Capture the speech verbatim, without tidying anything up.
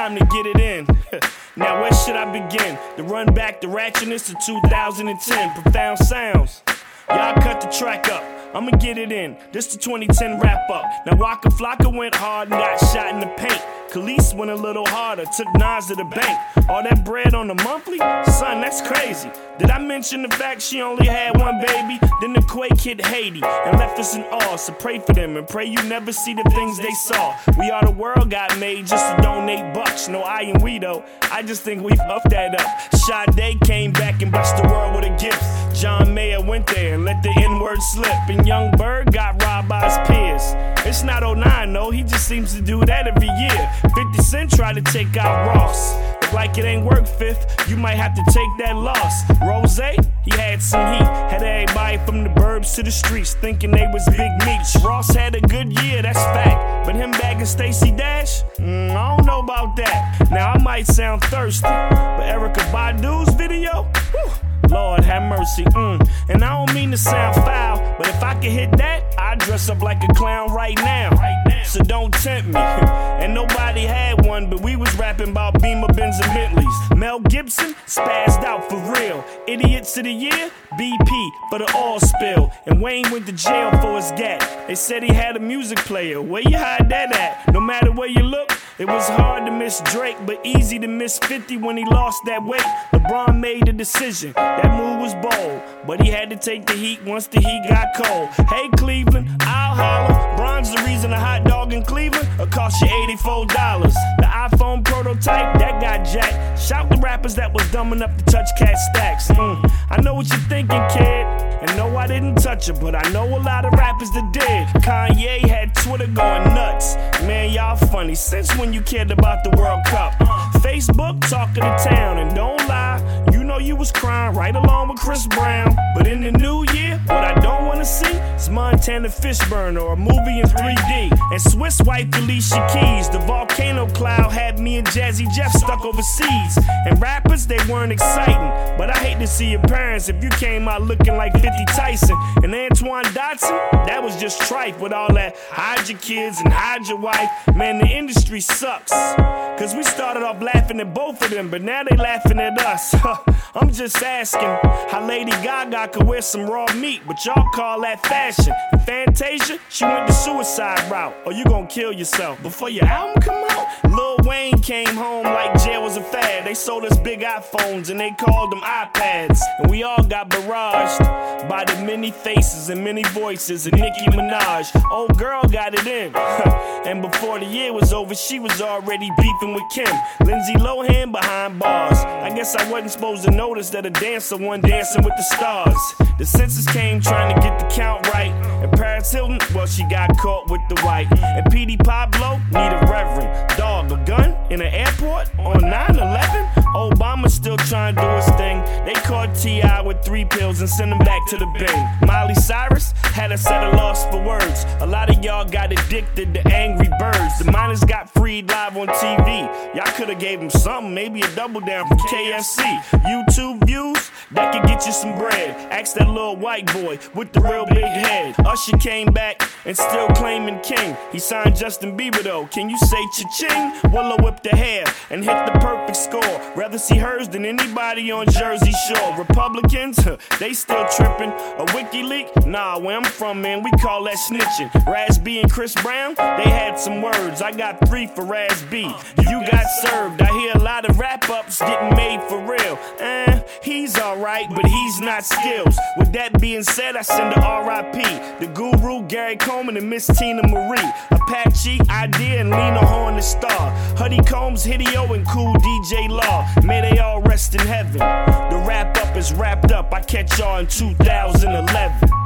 time to get it in. Now where should I begin? To run back the ratchetness to two thousand ten. Profound sounds. Y'all cut the track up. I'ma get it in. This the twenty ten wrap up. Now Waka Flocka went hard and got shot in the paint. Khalees went a little harder, took Nas to the bank. All that bread on the monthly? Son, that's crazy. Did I mention the fact she only had one baby? Then the quake hit Haiti and left us in awe. So pray for them and pray you never see the things they saw. We Are the World got made just to donate bucks. No I and we though, I just think we fucked that up. Sade came back and blessed the world with a gift. John Mayer went there and let the N-word slip. And Young Bird got robbed by his peers. It's not oh nine, no, he just seems to do that every year. fifty Cent tried to take out Ross. If like it ain't work, Fifth, you might have to take that loss. Rose, he had some heat. Had everybody from the burbs to the streets thinking they was big meats. Ross had a good year, that's fact. But him bagging Stacey Dash? Mm, I don't know about that. Now I might sound thirsty, but Erykah Badu's video? Whew. Lord have mercy, mm. And I don't mean to sound foul, but if I could hit that, I'd dress up like a clown right now. Right now. So don't tempt me. And nobody had one, but we was rapping about Beamer, Benz, and Bentleys. Mel Gibson spazzed out for real. Idiots of the Year, B P for the oil spill. And Wayne went to jail for his gat. They said he had a music player. Where you hide that at? No matter where you look, it was hard to miss Drake, but easy to miss fifty when he lost that weight. LeBron made a decision. That move was bold, but he had to take the heat once the heat got cold. Hey Cleveland, I'll holler. Bron's the reason a hot dog in Cleveland will cost you eighty-four dollars. The iPhone prototype, that got jacked. Shout the rappers that was dumb enough to touch cat stacks. Mm. I know what you're thinking, kid. And no, I didn't touch it, but I know a lot of rappers that did. Kanye had Twitter going nuts. Man, y'all funny. Since when you cared about the World Cup? Facebook talking to town, and don't lie, you know you was crying right along with Chris Brown. But in the new year, what I don't wanna see is Montana Fishburne or a movie in three D. And Swiss wife Alicia Keys. The volcano cloud had me and Jazzy Jeff stuck overseas. And rappers, they weren't exciting, but I hate to see your parents if you came out looking like fifty Tyson. And Antoine Dotson, that was just tripe with all that hide your kids and hide your wife. Man, the industry sucks, cause we started off laughing at both of them, but now they laughing at us. I'm just asking how Lady Gaga could wear some raw meat, but y'all call that fashion. And Fantasia, she went the suicide route. Or you gonna kill yourself before your album come out? Lil Wayne came home like jail was a fad. They sold us big iPhones and they called them iPads. And we all got barraged by the many faces and many voices of Nicki Minaj. Old girl got it in. And before the year was over, she was already beefing with Kim. Lindsay Lohan behind bars. I guess I wasn't supposed to notice that a dancer wasn't dancing with the stars. The census came trying to get the count right. And Paris Hilton, well, she got caught with the white. And P D Pablo need a reverend. Dog, a gun in an airport on nine eleven? Obama still trying to do his thing. They caught T I with three pills and sent him back to the bin. Miley Cyrus had us at a loss for words. A lot of y'all got addicted to Angry Birds. The miners got freed live on T V. Y'all could've gave them something, maybe a double down from K F C. YouTube views, that could get you some bread. Ask that little white boy with the real big head. Usher came back and still claiming king. He signed Justin Bieber though. Can you say cha-ching? Willow whipped the hair and hit the perfect score. Rather see hers than anybody on Jersey Shore. Republicans, they still tripping. A WikiLeaks? Nah, where I'm from, man, we call that snitching. Raz B and Chris Brown, they had some words. I got three for Raz B. You got served. I hear a lot of wrap-ups getting made for real. Eh, he's alright, but he's not skills. With that being said, I send a R I P. The Guru, Gary Coleman, and Miss Tina Marie. Apache, Idea, and Lena Horne the Star. Huddy Combs, Hideo, and Cool D J Law. May they all rest in heaven. The wrap-up is wrapped up. I catch y'all in two thousand eleven.